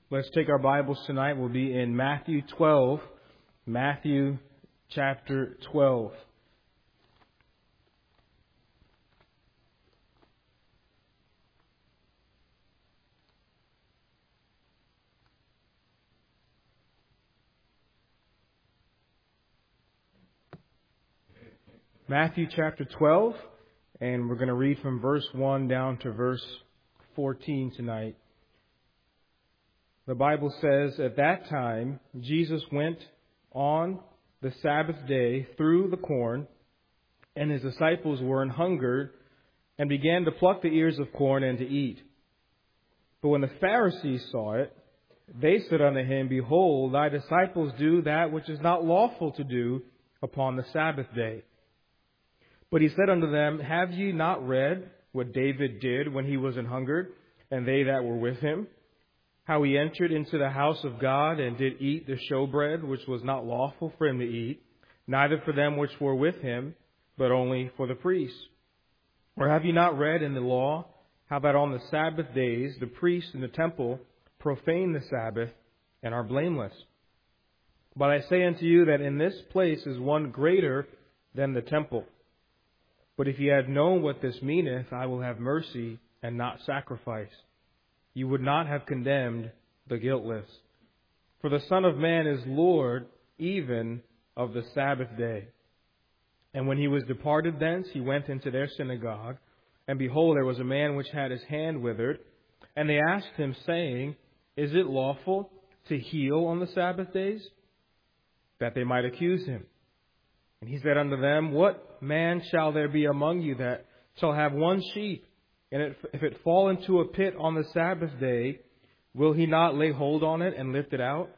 Let's take our Bibles tonight. We'll be in Matthew 12. Matthew chapter 12. Matthew chapter 12, and we're going to read from verse 1 down to verse 14 tonight. The Bible says, "At that time, Jesus went on the Sabbath day through the corn, and his disciples were an hungered, and began to pluck the ears of corn and to eat. But when the Pharisees saw it, they said unto him, Behold, thy disciples do that which is not lawful to do upon the Sabbath day. But he said unto them, Have ye not read what David did when he was an hungered, and they that were with him? How he entered into the house of God, and did eat the showbread, which was not lawful for him to eat, neither for them which were with him, but only for the priests. Or have ye not read in the law, how that on the Sabbath days the priests in the temple profane the Sabbath, and are blameless? But I say unto you that in this place is one greater than the temple. But if ye had known what this meaneth, I will have mercy, and not sacrifice, you would not have condemned the guiltless. For the Son of Man is Lord even of the Sabbath day. And when he was departed thence, he went into their synagogue. And behold, there was a man which had his hand withered. And they asked him, saying, Is it lawful to heal on the Sabbath days? That they might accuse him. And he said unto them, What man shall there be among you that shall have one sheep? And if it fall into a pit on the Sabbath day, will he not lay hold on it and lift it out?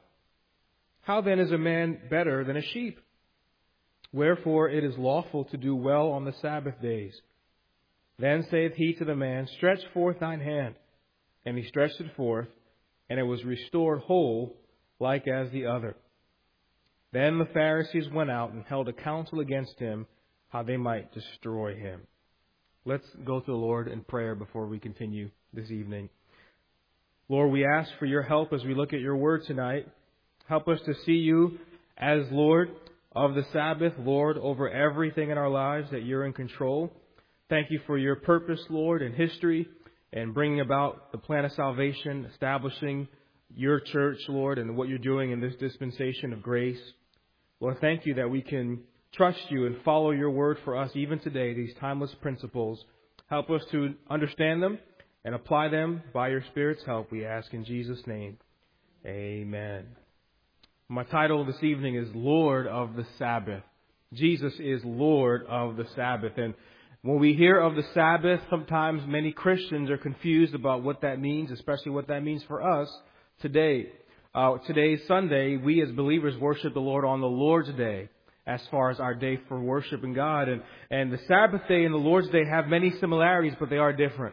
How then is a man better than a sheep? Wherefore it is lawful to do well on the Sabbath days. Then saith he to the man, Stretch forth thine hand. And he stretched it forth, and it was restored whole, like as the other. Then the Pharisees went out and held a council against him, how they might destroy him." Let's go to the Lord in prayer before we continue this evening. Lord, we ask for your help as we look at your word tonight. Help us to see you as Lord of the Sabbath, Lord over everything in our lives, that you're in control. Thank you for your purpose, Lord, in history and bringing about the plan of salvation, establishing your church, Lord, and what you're doing in this dispensation of grace. Lord, thank you that we can trust you and follow your word for us even today, these timeless principles. Help us to understand them and apply them by your Spirit's help, we ask in Jesus' name. Amen. My title this evening is Lord of the Sabbath. Jesus is Lord of the Sabbath. And when we hear of the Sabbath, sometimes many Christians are confused about what that means, especially what that means for us today. Today's Sunday, we as believers worship the Lord on the Lord's Day, as far as our day for worshiping God. And the Sabbath day and the Lord's Day have many similarities, but they are different.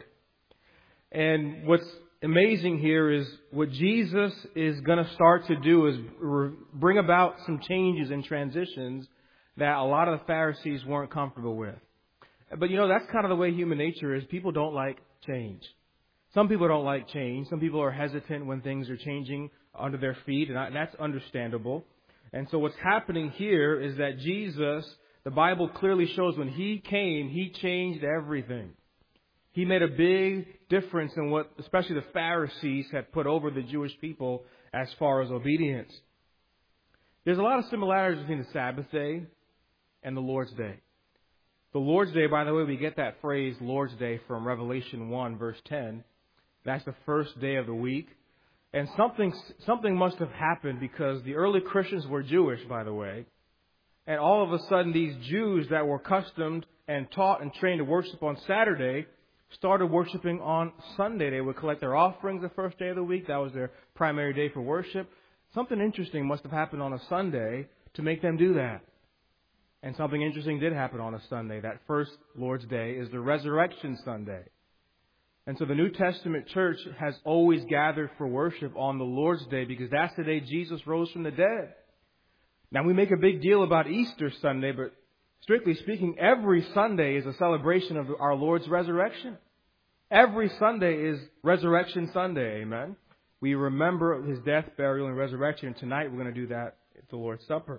And what's amazing here is what Jesus is going to start to do is bring about some changes and transitions that a lot of the Pharisees weren't comfortable with. But that's kind of the way human nature is. People don't like change. Some people don't like change. Some people are hesitant when things are changing under their feet, and that's understandable. And so what's happening here is that Jesus, the Bible clearly shows when he came, he changed everything. He made a big difference in what especially the Pharisees had put over the Jewish people as far as obedience. There's a lot of similarities between the Sabbath day and the Lord's Day. The Lord's Day, by the way, we get that phrase Lord's Day from Revelation 1, verse 10. That's the first day of the week. And something must have happened because the early Christians were Jewish, by the way. And all of a sudden, these Jews that were accustomed and taught and trained to worship on Saturday started worshiping on Sunday. They would collect their offerings the first day of the week. That was their primary day for worship. Something interesting must have happened on a Sunday to make them do that. And something interesting did happen on a Sunday. That first Lord's Day is the Resurrection Sunday. And so the New Testament church has always gathered for worship on the Lord's Day because that's the day Jesus rose from the dead. Now, we make a big deal about Easter Sunday, but strictly speaking, every Sunday is a celebration of our Lord's resurrection. Every Sunday is Resurrection Sunday, amen? We remember his death, burial, and resurrection. And tonight we're going to do that at the Lord's Supper.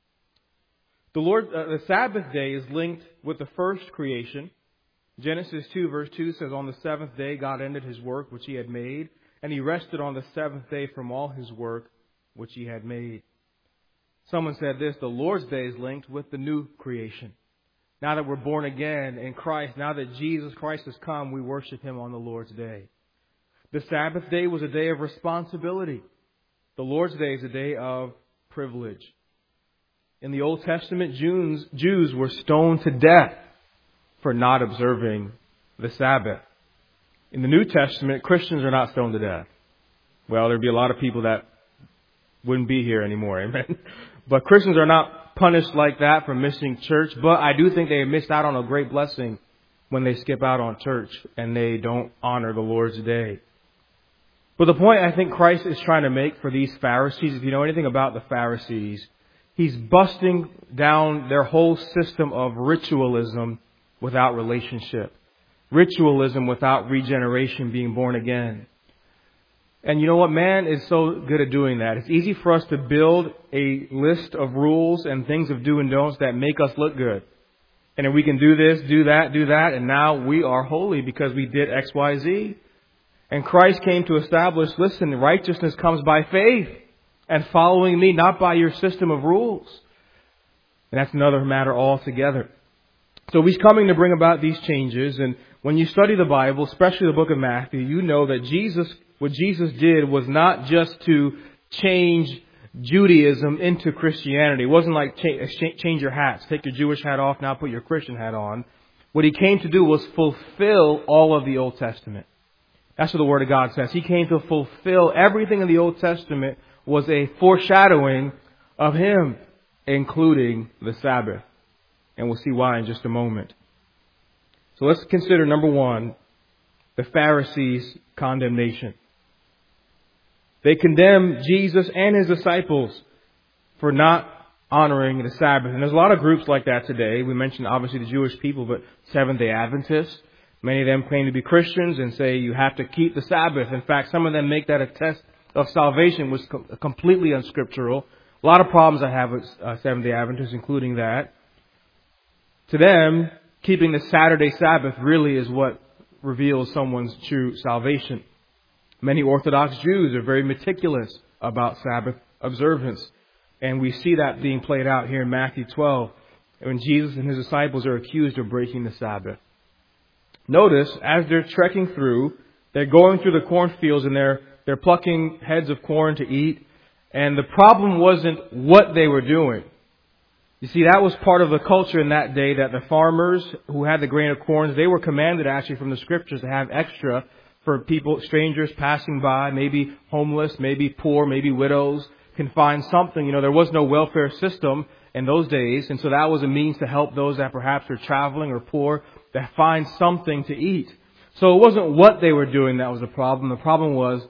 The Sabbath day is linked with the first creation. Genesis 2 verse 2 says, "On the seventh day God ended his work which he had made, and he rested on the seventh day from all his work which he had made." Someone said this: the Lord's day is linked with the new creation. Now that we're born again in Christ, now that Jesus Christ has come, we worship him on the Lord's day. The Sabbath day was a day of responsibility. The Lord's day is a day of privilege. In the Old Testament, Jews were stoned to death for not observing the Sabbath. In the New Testament, Christians are not stoned to death. Well, there'd be a lot of people that wouldn't be here anymore, amen? But Christians are not punished like that for missing church, but I do think they missed out on a great blessing when they skip out on church and they don't honor the Lord's day. But the point I think Christ is trying to make for these Pharisees, if you know anything about the Pharisees, he's busting down their whole system of ritualism without relationship. Ritualism without regeneration, being born again. And you know what? Man is so good at doing that. It's easy for us to build a list of rules and things of do and don'ts that make us look good. And if we can do this, do that, and now we are holy because we did X, Y, Z. And Christ came to establish, listen, righteousness comes by faith and following me, not by your system of rules. And that's another matter altogether. So he's coming to bring about these changes. And when you study the Bible, especially the book of Matthew, you know that what Jesus did was not just to change Judaism into Christianity. It wasn't like change your hats. Take your Jewish hat off, now put your Christian hat on. What he came to do was fulfill all of the Old Testament. That's what the Word of God says. He came to fulfill everything in the Old Testament was a foreshadowing of him, including the Sabbath. And we'll see why in just a moment. So let's consider, number one, the Pharisees' condemnation. They condemn Jesus and his disciples for not honoring the Sabbath. And there's a lot of groups like that today. We mentioned obviously the Jewish people, but Seventh-day Adventists. Many of them claim to be Christians and say you have to keep the Sabbath. In fact, some of them make that a test of salvation, which is completely unscriptural. A lot of problems I have with Seventh-day Adventists, including that. To them, keeping the Saturday Sabbath really is what reveals someone's true salvation. Many Orthodox Jews are very meticulous about Sabbath observance. And we see that being played out here in Matthew 12, when Jesus and his disciples are accused of breaking the Sabbath. Notice, as they're trekking through, they're going through the cornfields and they're plucking heads of corn to eat. And the problem wasn't what they were doing. You see, that was part of the culture in that day, that the farmers who had the grain of corn, they were commanded actually from the scriptures to have extra for people, strangers passing by, maybe homeless, maybe poor, maybe widows, can find something. You know, there was no welfare system in those days. And so that was a means to help those that perhaps are traveling or poor to find something to eat. So it wasn't what they were doing that was the problem. The problem was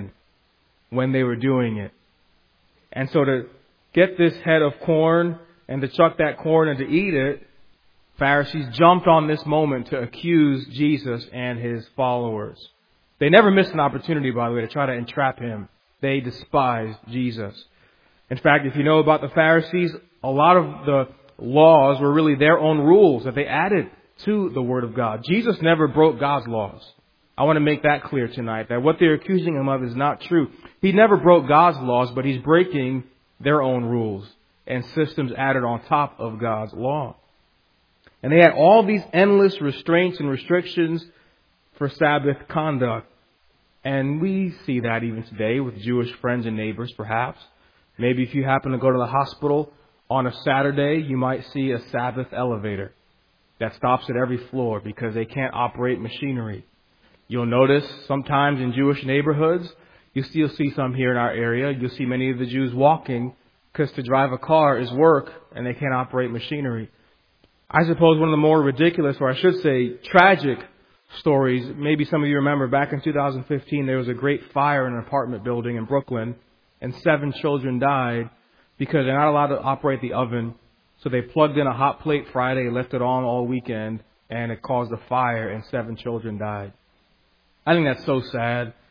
when they were doing it. And so to get this head of corn and to chuck that corn and to eat it, Pharisees jumped on this moment to accuse Jesus and his followers. They never missed an opportunity, by the way, to try to entrap him. They despised Jesus. In fact, if you know about the Pharisees, a lot of the laws were really their own rules that they added to the Word of God. Jesus never broke God's laws. I want to make that clear tonight, that what they're accusing him of is not true. He never broke God's laws, but he's breaking their own rules and systems added on top of God's law. And they had all these endless restraints and restrictions for Sabbath conduct. And we see that even today with Jewish friends and neighbors, perhaps. Maybe if you happen to go to the hospital on a Saturday, you might see a Sabbath elevator that stops at every floor because they can't operate machinery. You'll notice sometimes in Jewish neighborhoods, you still see some here in our area, you'll see many of the Jews walking because to drive a car is work and they can't operate machinery. I suppose one of the more ridiculous, or I should say tragic stories, maybe some of you remember back in 2015, there was a great fire in an apartment building in Brooklyn and 7 children died because they're not allowed to operate the oven. So they plugged in a hot plate Friday, left it on all weekend, and it caused a fire and 7 children died. I think that's so sad.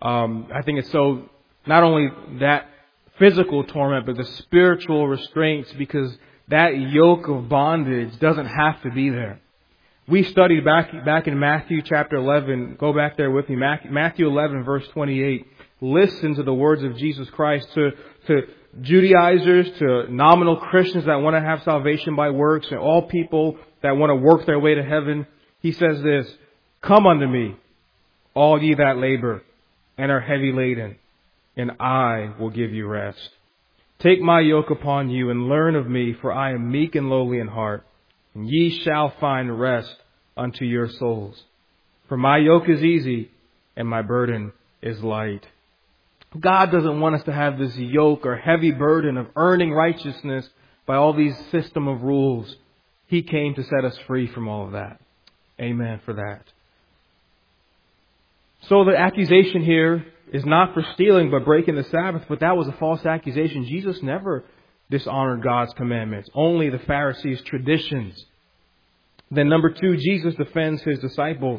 I think it's so, not only that physical torment, but the spiritual restraints, because that yoke of bondage doesn't have to be there. We studied back in Matthew chapter 11. Go back there with me. Matthew 11 verse 28. Listen to the words of Jesus Christ to Judaizers, to nominal Christians that want to have salvation by works, and all people that want to work their way to heaven. He says this, "Come unto me, all ye that labor and are heavy laden, and I will give you rest. Take my yoke upon you and learn of me, for I am meek and lowly in heart, and ye shall find rest unto your souls. For my yoke is easy and my burden is light." God doesn't want us to have this yoke or heavy burden of earning righteousness by all these system of rules. He came to set us free from all of that. Amen for that. So the accusation here is not for stealing but breaking the Sabbath, but that was a false accusation. Jesus never dishonored God's commandments, only the Pharisees' traditions. Then number 2, Jesus defends his disciples.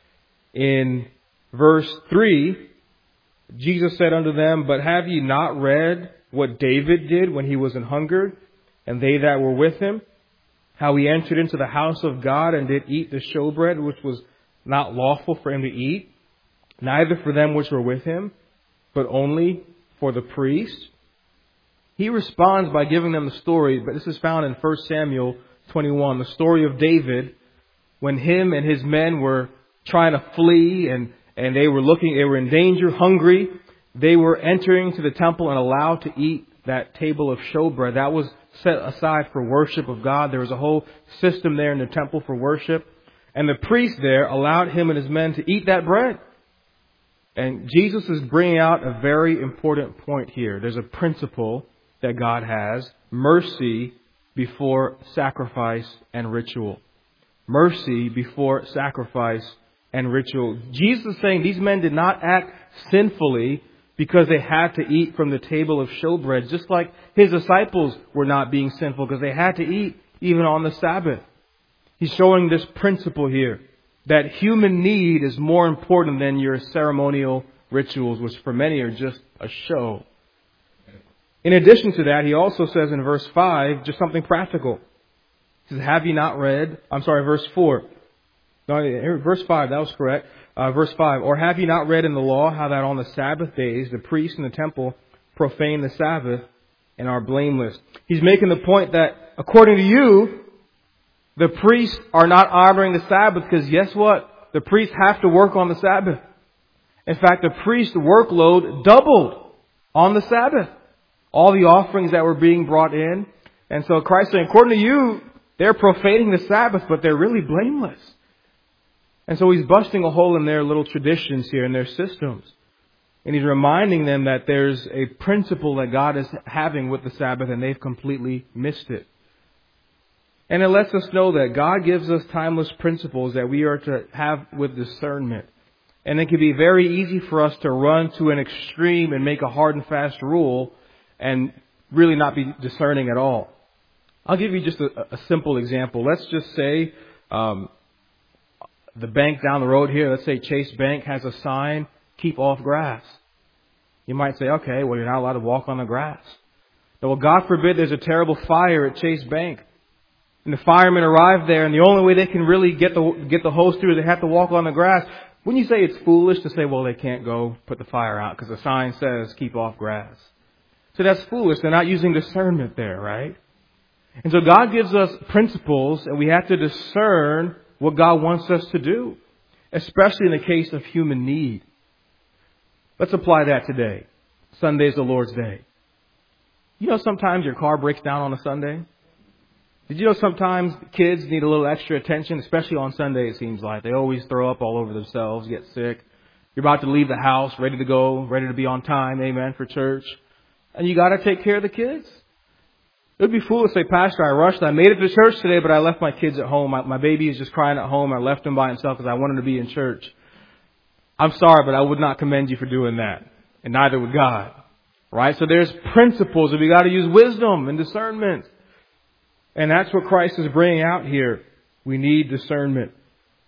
In verse 3, Jesus said unto them, "But have ye not read what David did when he was an hungered, and they that were with him? How he entered into the house of God and did eat the showbread, which was not lawful for him to eat, neither for them which were with him, but only for the priests?" He responds by giving them the story, but this is found in 1 Samuel 21, the story of David, when him and his men were trying to flee and they were in danger, hungry. They were entering to the temple and allowed to eat that table of showbread. That was set aside for worship of God. There was a whole system there in the temple for worship. And the priest there allowed him and his men to eat that bread. And Jesus is bringing out a very important point here. There's a principle that God has: mercy before sacrifice and ritual. Mercy before sacrifice and ritual. Jesus is saying these men did not act sinfully because they had to eat from the table of showbread, just like his disciples were not being sinful because they had to eat even on the Sabbath. He's showing this principle here, that human need is more important than your ceremonial rituals, which for many are just a show. In addition to that, he also says in verse 5, just something practical. He says, "Have ye not read?" Verse 4. No, verse 5, that was correct. Verse 5, "Or have ye not read in the law how that on the Sabbath days the priests in the temple profane the Sabbath and are blameless?" He's making the point that according to you, the priests are not honoring the Sabbath because guess what? The priests have to work on the Sabbath. In fact, the priest's workload doubled on the Sabbath. All the offerings that were being brought in. And so Christ is saying, according to you, they're profaning the Sabbath, but they're really blameless. And so he's busting a hole in their little traditions here, in their systems. And he's reminding them that there's a principle that God is having with the Sabbath and they've completely missed it. And it lets us know that God gives us timeless principles that we are to have with discernment. And it can be very easy for us to run to an extreme and make a hard and fast rule and really not be discerning at all. I'll give you just a simple example. Let's just say the bank down the road here, let's say Chase Bank, has a sign, "Keep off grass." You might say, okay, well, you're not allowed to walk on the grass. Well, God forbid there's a terrible fire at Chase Bank. And the firemen arrive there, and the only way they can really get the hose through is they have to walk on the grass. Wouldn't you say it's foolish to say, well, they can't go put the fire out because the sign says, "Keep off grass"? So that's foolish. They're not using discernment there, right? And so God gives us principles, and we have to discern what God wants us to do, especially in the case of human need. Let's apply that today. Sunday is the Lord's Day. You know, sometimes your car breaks down on a Sunday. Did you know sometimes kids need a little extra attention, especially on Sunday, it seems like. They always throw up all over themselves, get sick. You're about to leave the house, ready to go, ready to be on time, amen, for church. And you got to take care of the kids. It would be foolish to say, "Pastor, I rushed. I made it to church today, but I left my kids at home. My baby is just crying at home. I left him by himself because I wanted to be in church." I'm sorry, but I would not commend you for doing that. And neither would God. Right? So there's principles that we got to use wisdom and discernment. And that's what Christ is bringing out here. We need discernment.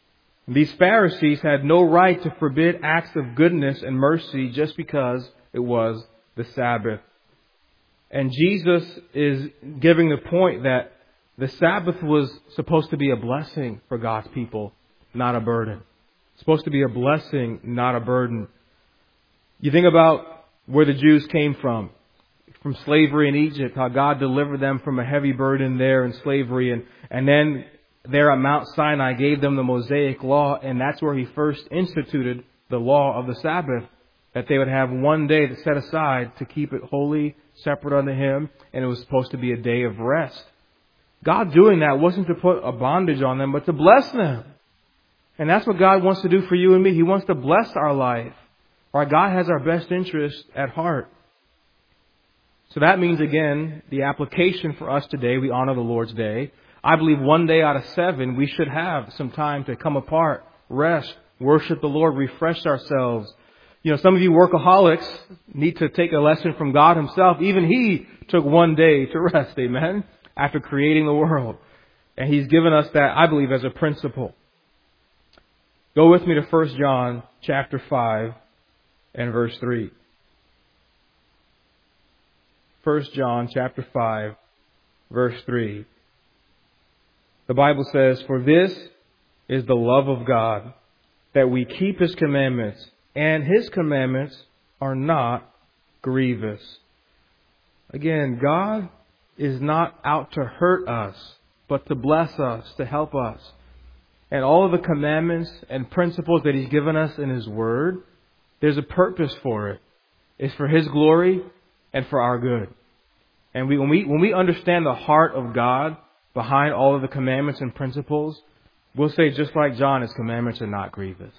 These Pharisees had no right to forbid acts of goodness and mercy just because it was the Sabbath. And Jesus is giving the point that the Sabbath was supposed to be a blessing for God's people, not a burden. It's supposed to be a blessing, not a burden. You think about where the Jews came from slavery in Egypt, how God delivered them from a heavy burden there in slavery. And then there at Mount Sinai gave them the Mosaic Law, and that's where He first instituted the law of the Sabbath, that they would have one day to set aside to keep it holy, separate unto Him, and it was supposed to be a day of rest. God doing that wasn't to put a bondage on them, but to bless them. And that's what God wants to do for you and me. He wants to bless our life. Right? God has our best interest at heart. So that means, again, the application for us today, we honor the Lord's Day. I believe one day out of 7, we should have some time to come apart, rest, worship the Lord, refresh ourselves. You know, some of you workaholics need to take a lesson from God Himself. Even He took one day to rest, amen, after creating the world. And He's given us that, I believe, as a principle. Go with me to 1 John chapter 5 and verse 3. 1 John chapter 5, verse 3. The Bible says, "For this is the love of God, that we keep His commandments, and His commandments are not grievous." Again, God is not out to hurt us, but to bless us, to help us. And all of the commandments and principles that He's given us in His Word, there's a purpose for it. It's for His glory and for our good. And when we understand the heart of God behind all of the commandments and principles, we'll say just like John, His commandments are not grievous.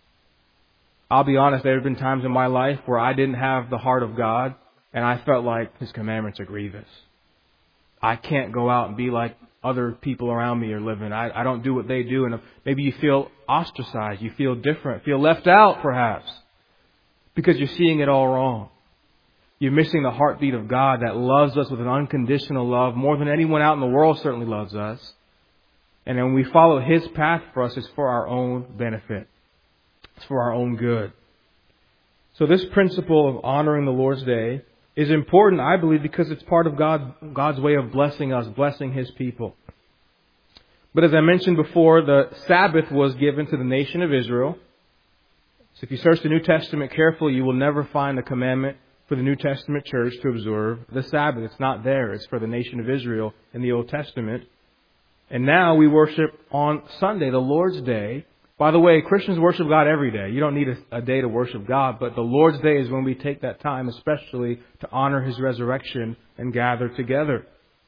I'll be honest, there have been times in my life where I didn't have the heart of God and I felt like His commandments are grievous. I can't go out and be like other people around me are living. I don't do what they do. And maybe you feel ostracized. You feel different. Feel left out perhaps because you're seeing it all wrong. You're missing the heartbeat of God that loves us with an unconditional love more than anyone out in the world certainly loves us. And when we follow His path for us, it's for our own benefit. It's for our own good. So this principle of honoring the Lord's Day is important, I believe, because it's part of God's way of blessing us, blessing His people. But as I mentioned before, the Sabbath was given to the nation of Israel. So if you search the New Testament carefully, you will never find a commandment for the New Testament church to observe the Sabbath. It's not there. It's for the nation of Israel in the Old Testament. And now we worship on Sunday, the Lord's Day. By the way, Christians worship God every day. You don't need a day to worship God, but the Lord's Day is when we take that time especially to honor His resurrection and gather together.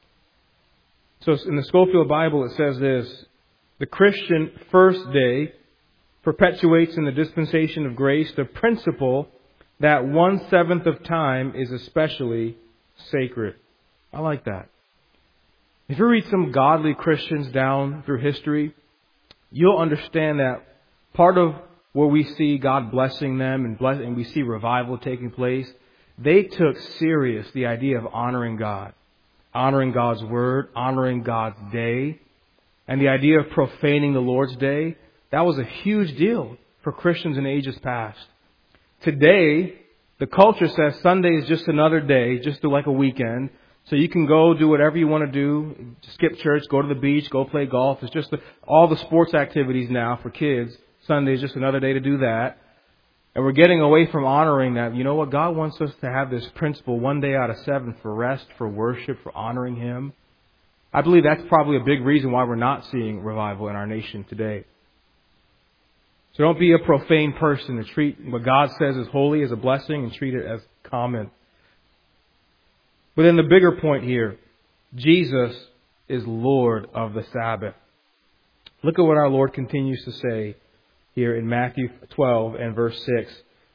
So in the Scofield Bible it says this: the Christian first day perpetuates in the dispensation of grace the principle that 1/7 of time is especially sacred. I like that. If you read some godly Christians down through history, you'll understand that part of where we see God blessing them and we see revival taking place, they took serious the idea of honoring God, honoring God's Word, honoring God's day, and the idea of profaning the Lord's Day. That was a huge deal for Christians in ages past. Today, the culture says Sunday is just another day, just like a weekend. So you can go do whatever you want to do, skip church, go to the beach, go play golf. It's just all the sports activities now for kids. Sunday is just another day to do that. And we're getting away from honoring that. You know what? God wants us to have this principle 1 day out of 7 for rest, for worship, for honoring Him. I believe that's probably a big reason why we're not seeing revival in our nation today. So don't be a profane person to treat what God says is holy as a blessing and treat it as common. But then the bigger point here, Jesus is Lord of the Sabbath. Look at what our Lord continues to say here in Matthew 12 and verse 6.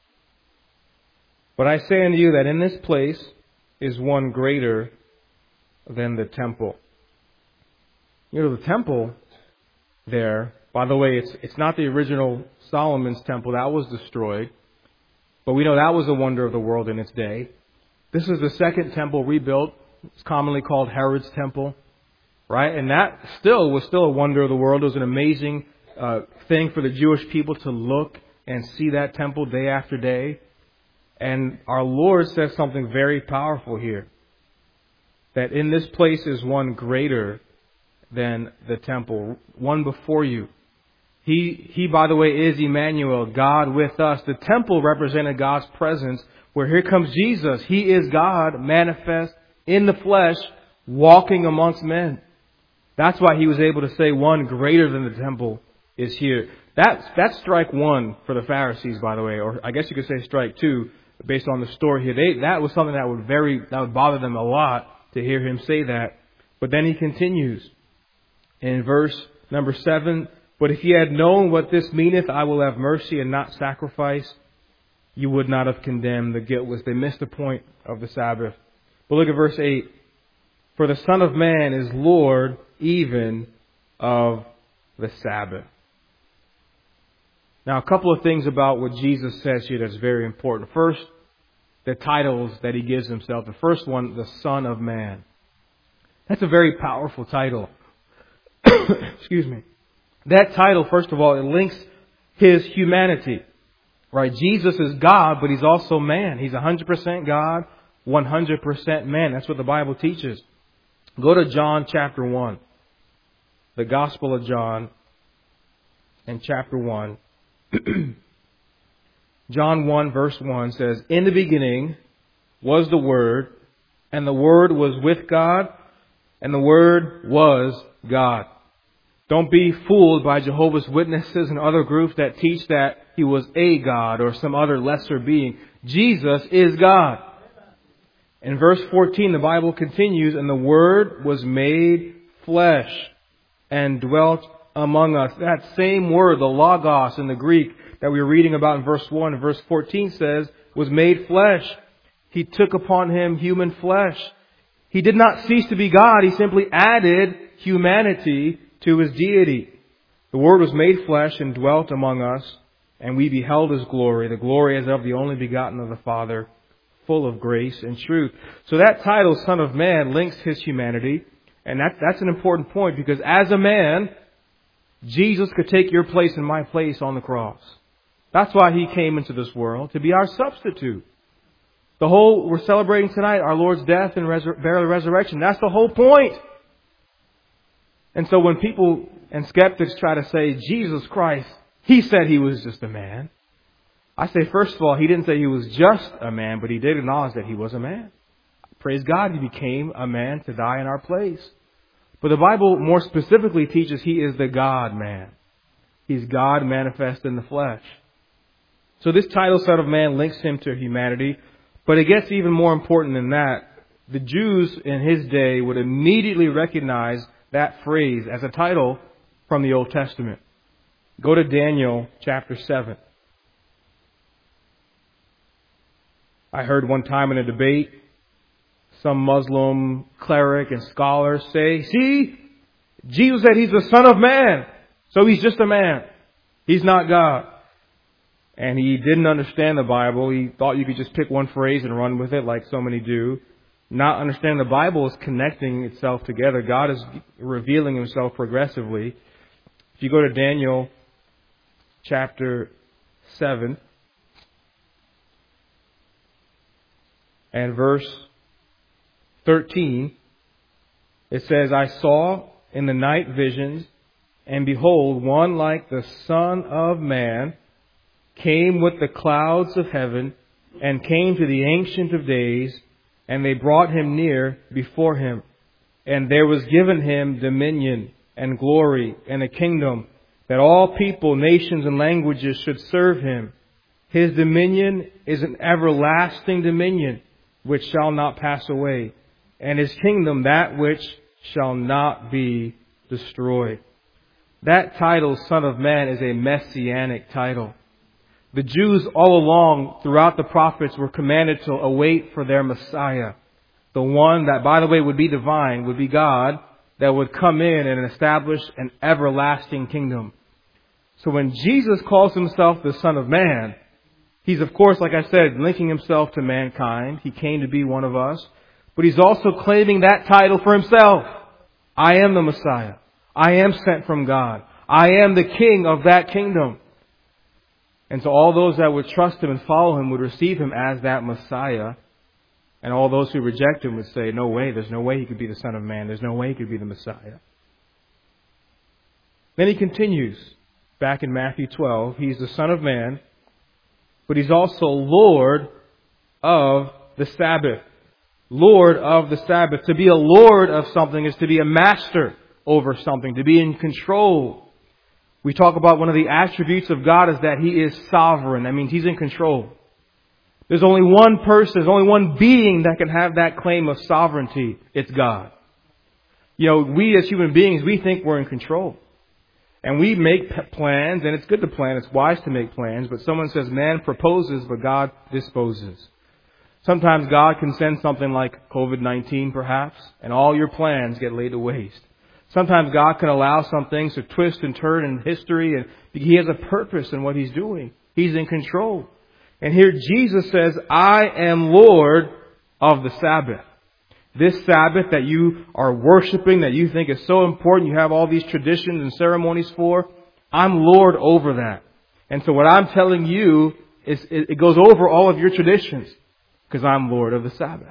"But I say unto you that in this place is one greater than the temple." You know, the temple there, by the way, it's not the original Solomon's temple. That was destroyed. But we know that was a wonder of the world in its day. This is the second temple rebuilt. It's commonly called Herod's temple. Right? And that was still a wonder of the world. It was an amazing thing for the Jewish people to look and see that temple day after day. And our Lord says something very powerful here. That in this place is one greater than the temple, one before you. He, by the way, is Emmanuel, God with us. The temple represented God's presence, where here comes Jesus. He is God manifest in the flesh, walking amongst men. That's why he was able to say one greater than the temple is here. That's strike one for the Pharisees, by the way, or I guess you could say strike two, based on the story here. That was something that would bother them a lot to hear him say that. But then he continues in verse number 7. But if ye had known what this meaneth, I will have mercy and not sacrifice, you would not have condemned the guiltless. They missed the point of the Sabbath. But look at verse 8. For the Son of Man is Lord even of the Sabbath. Now, a couple of things about what Jesus says here that's very important. First, the titles that he gives himself. The first one, the Son of Man. That's a very powerful title. Excuse me. That title, first of all, it links his humanity. Right? Jesus is God, but he's also man. He's 100% God, 100% man. That's what the Bible teaches. Go to John chapter 1. The Gospel of John and chapter 1. John 1 verse 1 says, In the beginning was the Word, and the Word was with God, and the Word was God. Don't be fooled by Jehovah's Witnesses and other groups that teach that he was a God or some other lesser being. Jesus is God. In verse 14, the Bible continues, And the Word was made flesh and dwelt among us. That same word, the logos in the Greek that we were reading about in verse 1 and verse 14 says, was made flesh. He took upon him human flesh. He did not cease to be God. He simply added humanity to his deity. The Word was made flesh and dwelt among us, and we beheld his glory, the glory as of the only begotten of the Father, full of grace and truth. So that title, Son of Man, links his humanity, and that's an important point, because as a man, Jesus could take your place and my place on the cross. That's why he came into this world, to be our substitute. We're celebrating tonight our Lord's death and burial and resurrection. That's the whole point. And so when people and skeptics try to say, Jesus Christ, he said he was just a man. I say, first of all, he didn't say he was just a man, but he did acknowledge that he was a man. Praise God, he became a man to die in our place. But the Bible more specifically teaches he is the God-man. He's God manifest in the flesh. So this title, Son of Man, links him to humanity. But it gets even more important than that. The Jews in his day would immediately recognize that phrase as a title from the Old Testament. Go to Daniel chapter 7. I heard one time in a debate, some Muslim cleric and scholars say, see, Jesus said he's the Son of Man, so he's just a man. He's not God. And he didn't understand the Bible. He thought you could just pick one phrase and run with it like so many do. Not understanding the Bible is connecting itself together. God is revealing himself progressively. If you go to Daniel chapter 7 and verse 13, it says, I saw in the night visions, and behold, one like the Son of Man came with the clouds of heaven, and came to the Ancient of Days, and they brought him near before him. And there was given him dominion and glory and a kingdom, that all people, nations, and languages should serve him. His dominion is an everlasting dominion, which shall not pass away, and his kingdom that which shall not be destroyed. That title, Son of Man, is a messianic title. The Jews all along throughout the prophets were commanded to await for their Messiah. The one that, by the way, would be divine, would be God, that would come in and establish an everlasting kingdom. So when Jesus calls himself the Son of Man, he's, of course, like I said, linking himself to mankind. He came to be one of us. But he's also claiming that title for himself. I am the Messiah. I am sent from God. I am the king of that kingdom. And so all those that would trust Him and follow Him would receive Him as that Messiah. And all those who reject Him would say, no way, there's no way He could be the Son of Man. There's no way He could be the Messiah. Then He continues back in Matthew 12. He's the Son of Man, but He's also Lord of the Sabbath. Lord of the Sabbath. To be a Lord of something is to be a master over something, to be in control. We talk about one of the attributes of God is that He is sovereign. That means He's in control. There's only one person, there's only one being that can have that claim of sovereignty. It's God. You know, we as human beings, we think we're in control. And we make plans, and it's good to plan, it's wise to make plans, but someone says man proposes, but God disposes. Sometimes God can send something like COVID-19 perhaps, and all your plans get laid to waste. Sometimes God can allow some things to twist and turn in history, and He has a purpose in what He's doing. He's in control. And here Jesus says, I am Lord of the Sabbath. This Sabbath that you are worshiping, that you think is so important, you have all these traditions and ceremonies for, I'm Lord over that. And so what I'm telling you is it goes over all of your traditions, because I'm Lord of the Sabbath.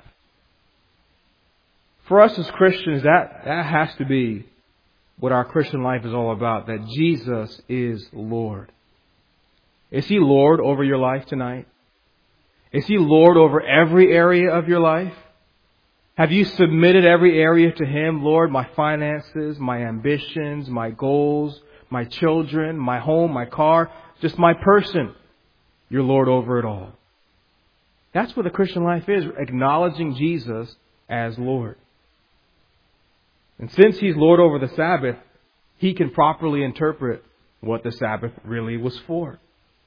For us as Christians, that has to be what our Christian life is all about, that Jesus is Lord. Is He Lord over your life tonight? Is He Lord over every area of your life? Have you submitted every area to Him? Lord, my finances, my ambitions, my goals, my children, my home, my car, just my person. You're Lord over it all. That's what the Christian life is, acknowledging Jesus as Lord. And since He's Lord over the Sabbath, He can properly interpret what the Sabbath really was for.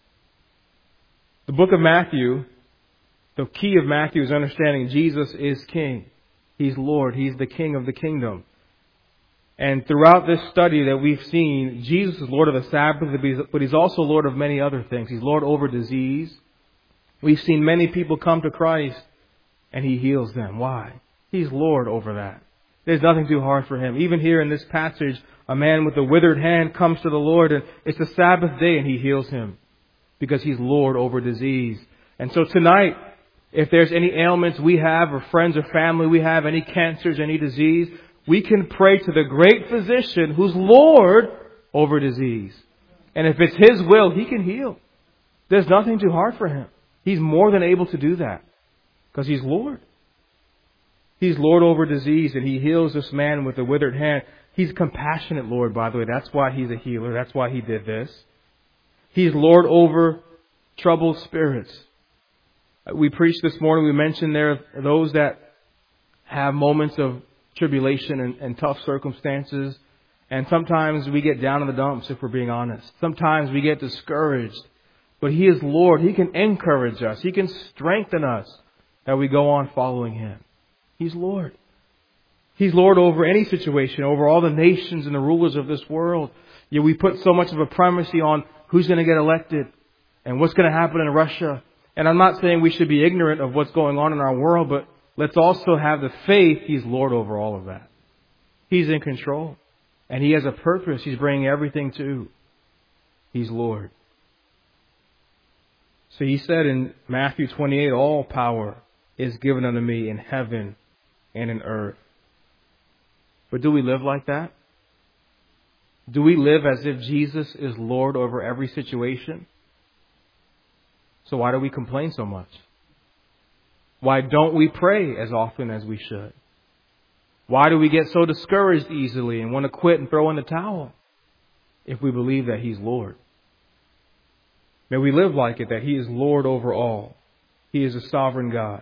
The book of Matthew, the key of Matthew is understanding Jesus is King. He's Lord. He's the King of the kingdom. And throughout this study that we've seen, Jesus is Lord of the Sabbath, but He's also Lord of many other things. He's Lord over disease. We've seen many people come to Christ and He heals them. Why? He's Lord over that. There's nothing too hard for Him. Even here in this passage, a man with a withered hand comes to the Lord, and it's the Sabbath day and He heals him because He's Lord over disease. And so tonight, if there's any ailments we have, or friends or family we have, any cancers, any disease, we can pray to the great physician who's Lord over disease. And if it's His will, He can heal. There's nothing too hard for Him. He's more than able to do that because He's Lord. He's Lord over disease, and He heals this man with a withered hand. He's a compassionate Lord, by the way. That's why He's a healer. That's why He did this. He's Lord over troubled spirits. We preached this morning, we mentioned there those that have moments of tribulation and tough circumstances. And sometimes we get down in the dumps, if we're being honest. Sometimes we get discouraged. But He is Lord. He can encourage us. He can strengthen us that we go on following Him. He's Lord. He's Lord over any situation, over all the nations and the rulers of this world. Yet we put so much of a primacy on who's going to get elected and what's going to happen in Russia. And I'm not saying we should be ignorant of what's going on in our world, but let's also have the faith He's Lord over all of that. He's in control. And He has a purpose He's bringing everything to. He's Lord. So He said in Matthew 28, all power is given unto me in heaven and in earth. But do we live like that? Do we live as if Jesus is Lord over every situation? So why do we complain so much? Why don't we pray as often as we should? Why do we get so discouraged easily and want to quit and throw in the towel if we believe that He's Lord? May we live like it, that He is Lord over all. He is a sovereign God.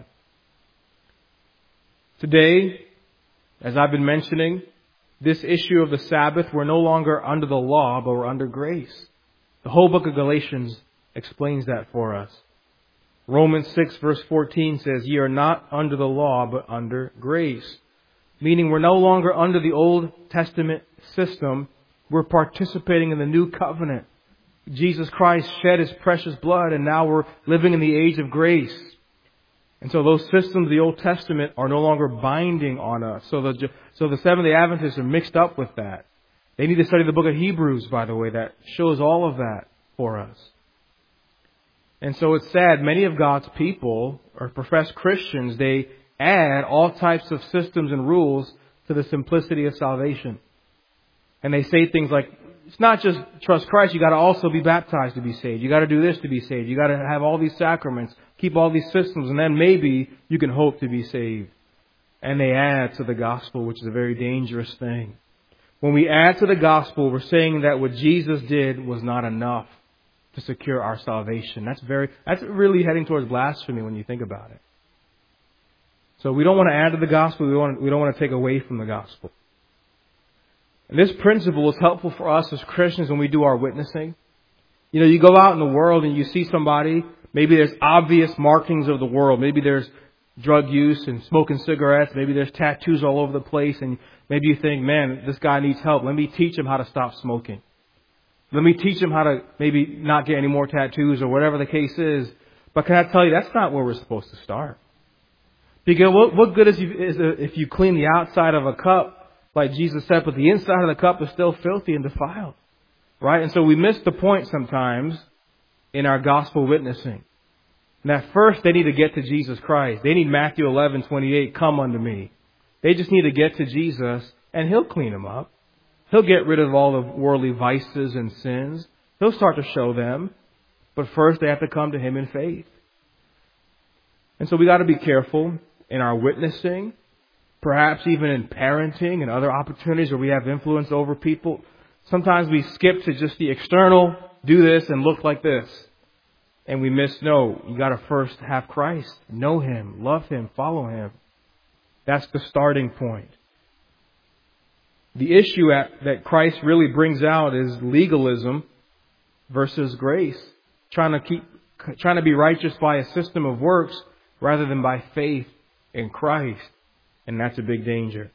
Today, as I've been mentioning, this issue of the Sabbath, we're no longer under the law, but we're under grace. The whole book of Galatians explains that for us. Romans 6 verse 14 says, ye are not under the law, but under grace. Meaning we're no longer under the Old Testament system. We're participating in the new covenant. Jesus Christ shed His precious blood, and now we're living in the age of grace. And so those systems of the Old Testament are no longer binding on us. So the Seventh-day Adventists are mixed up with that. They need to study the book of Hebrews, by the way, that shows all of that for us. And so it's sad, many of God's people, or professed Christians, they add all types of systems and rules to the simplicity of salvation. And they say things like, it's not just trust Christ, you got to also be baptized to be saved. You got to do this to be saved. You got to have all these sacraments, keep all these systems, and then maybe you can hope to be saved. And they add to the gospel, which is a very dangerous thing. When we add to the gospel, we're saying that what Jesus did was not enough to secure our salvation. That's really heading towards blasphemy when you think about it. So we don't want to add to the gospel. We don't want to take away from the gospel. And this principle is helpful for us as Christians when we do our witnessing. You know, you go out in the world and you see somebody, maybe there's obvious markings of the world. Maybe there's drug use and smoking cigarettes. Maybe there's tattoos all over the place. And maybe you think, man, this guy needs help. Let me teach him how to stop smoking. Let me teach him how to maybe not get any more tattoos or whatever the case is. But can I tell you, that's not where we're supposed to start. Because what good is if you clean the outside of a cup, like Jesus said, but the inside of the cup is still filthy and defiled. Right? And so we miss the point sometimes in our gospel witnessing. And at first, they need to get to Jesus Christ. They need Matthew 11:28, come unto me. They just need to get to Jesus, and He'll clean them up. He'll get rid of all the worldly vices and sins. He'll start to show them. But first, they have to come to Him in faith. And so we got to be careful in our witnessing, perhaps even in parenting and other opportunities where we have influence over people. Sometimes we skip to just the external, do this and look like this. And we miss, no, you got to first have Christ, know Him, love Him, follow Him. That's the starting point. The issue that Christ really brings out is legalism versus grace. Trying to be righteous by a system of works rather than by faith in Christ. And that's a big danger.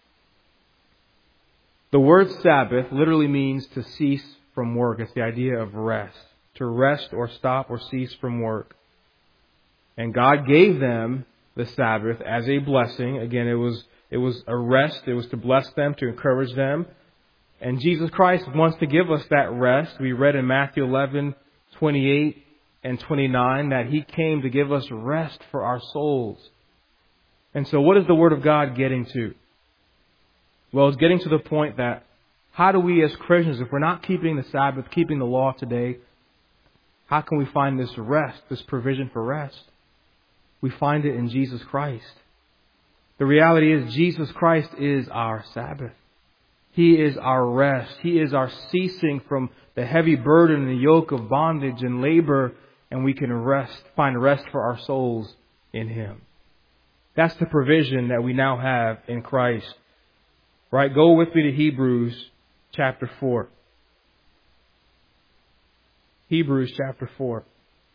The word Sabbath literally means to cease from work. It's the idea of rest. To rest or stop or cease from work. And God gave them the Sabbath as a blessing. Again, it was a rest. It was to bless them, to encourage them. And Jesus Christ wants to give us that rest. We read in Matthew 11:28 and 29 that He came to give us rest for our souls. And so what is the Word of God getting to? Well, it's getting to the point that how do we as Christians, if we're not keeping the Sabbath, keeping the law today, how can we find this rest, this provision for rest? We find it in Jesus Christ. The reality is Jesus Christ is our Sabbath. He is our rest. He is our ceasing from the heavy burden and the yoke of bondage and labor, and we can find rest for our souls in Him. That's the provision that we now have in Christ. Right? Go with me to Hebrews chapter 4. Hebrews chapter 4.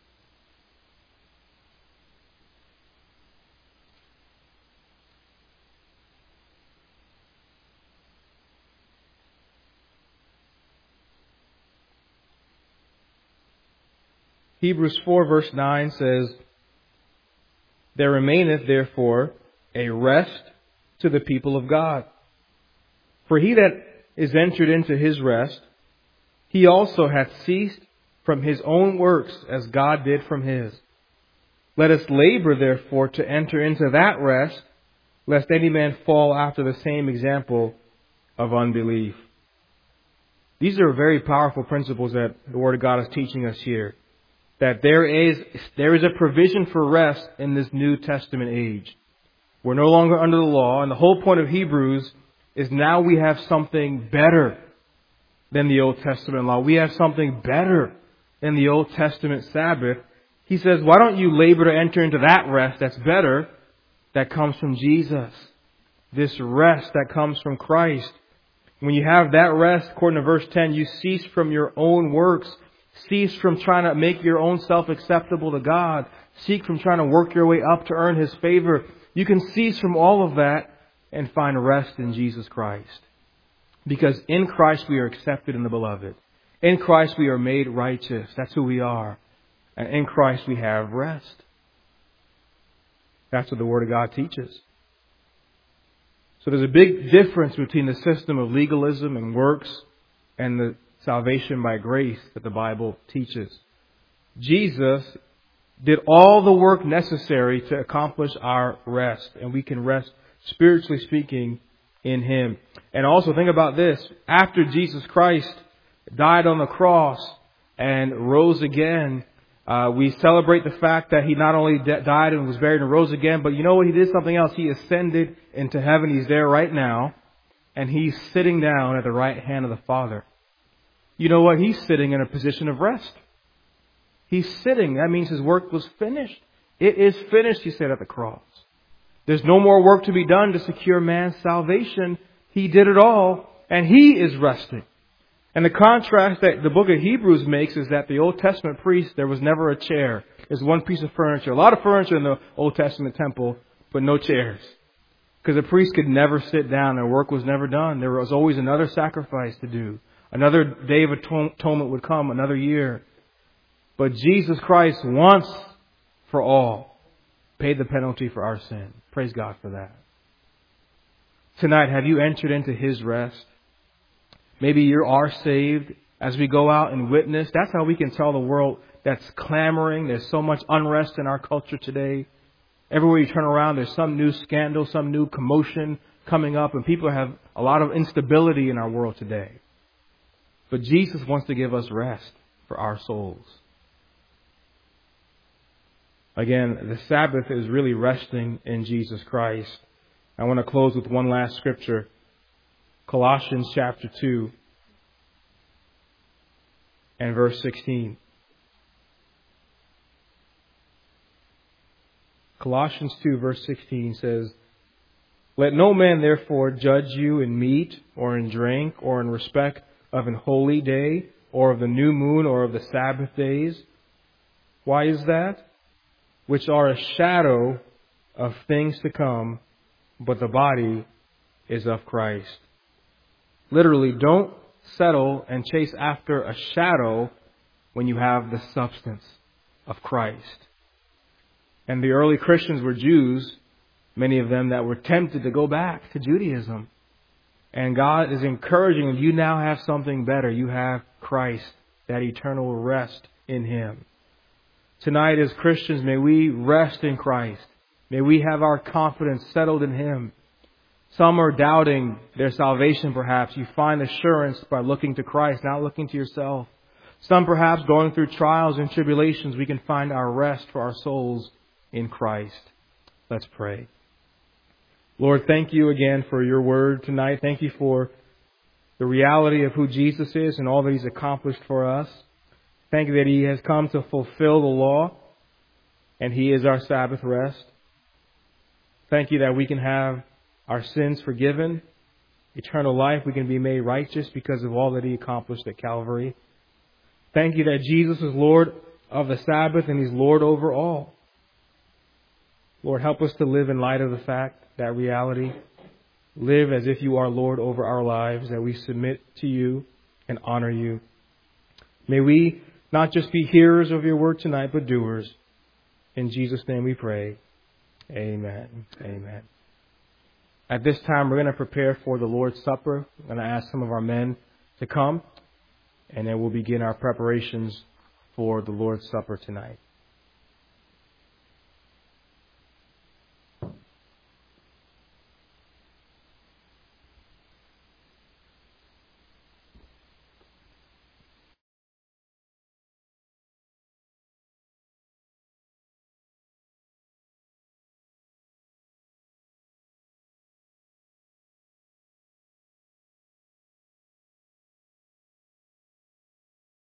Hebrews 4 verse 9 says, there remaineth therefore a rest to the people of God. For he that is entered into his rest, he also hath ceased from his own works as God did from His. Let us labor therefore to enter into that rest, lest any man fall after the same example of unbelief. These are very powerful principles that the Word of God is teaching us here. That there is a provision for rest in this New Testament age. We're no longer under the law, and the whole point of Hebrews is now we have something better than the Old Testament law. We have something better than the Old Testament Sabbath. He says, why don't you labor to enter into that rest that's better, that comes from Jesus. This rest that comes from Christ. When you have that rest, according to verse 10, you cease from your own works. Cease from trying to make your own self acceptable to God. Seek from trying to work your way up to earn His favor. You can cease from all of that and find rest in Jesus Christ. Because in Christ we are accepted in the Beloved. In Christ we are made righteous. That's who we are. And in Christ we have rest. That's what the Word of God teaches. So there's a big difference between the system of legalism and works and the salvation by grace that the Bible teaches. Jesus did all the work necessary to accomplish our rest, and we can rest, spiritually speaking, in Him. And also think about this. After Jesus Christ died on the cross and rose again, we celebrate the fact that He not only died and was buried and rose again, but you know what? He did something else. He ascended into heaven. He's there right now, and He's sitting down at the right hand of the Father. You know what? He's sitting in a position of rest. He's sitting. That means His work was finished. It is finished, He said at the cross. There's no more work to be done to secure man's salvation. He did it all, and He is resting. And the contrast that the book of Hebrews makes is that the Old Testament priest, there was never a chair. There's one piece of furniture. A lot of furniture in the Old Testament temple, but no chairs. Because the priest could never sit down. Their work was never done. There was always another sacrifice to do. Another day of atonement would come, another year. But Jesus Christ once for all paid the penalty for our sin. Praise God for that. Tonight, have you entered into His rest? Maybe you are saved as we go out and witness. That's how we can tell the world that's clamoring. There's so much unrest in our culture today. Everywhere you turn around, there's some new scandal, some new commotion coming up, and people have a lot of instability in our world today. But Jesus wants to give us rest for our souls. Again, the Sabbath is really resting in Jesus Christ. I want to close with one last scripture. Colossians chapter 2 and verse 16. Colossians 2 verse 16 says, "Let no man therefore judge you in meat or in drink or in respect of an holy day or of the new moon or of the Sabbath days." Why is that? "Which are a shadow of things to come, but the body is of Christ." Literally, don't settle and chase after a shadow when you have the substance of Christ. And the early Christians were Jews, many of them that were tempted to go back to Judaism. And God is encouraging them, you now have something better. You have Christ, that eternal rest in Him. Tonight as Christians, may we rest in Christ. May we have our confidence settled in Him. Some are doubting their salvation perhaps. You find assurance by looking to Christ, not looking to yourself. Some perhaps going through trials and tribulations, we can find our rest for our souls in Christ. Let's pray. Lord, thank You again for Your word tonight. Thank You for the reality of who Jesus is and all that He's accomplished for us. Thank You that He has come to fulfill the law and He is our Sabbath rest. Thank You that we can have our sins forgiven, eternal life. We can be made righteous because of all that He accomplished at Calvary. Thank You that Jesus is Lord of the Sabbath and He's Lord over all. Lord, help us to live in light of the fact, that reality. Live as if You are Lord over our lives, that we submit to You and honor You. May we not just be hearers of Your word tonight, but doers. In Jesus' name we pray. Amen. Amen. At this time, we're going to prepare for the Lord's Supper. I'm going to ask some of our men to come, and then we'll begin our preparations for the Lord's Supper tonight.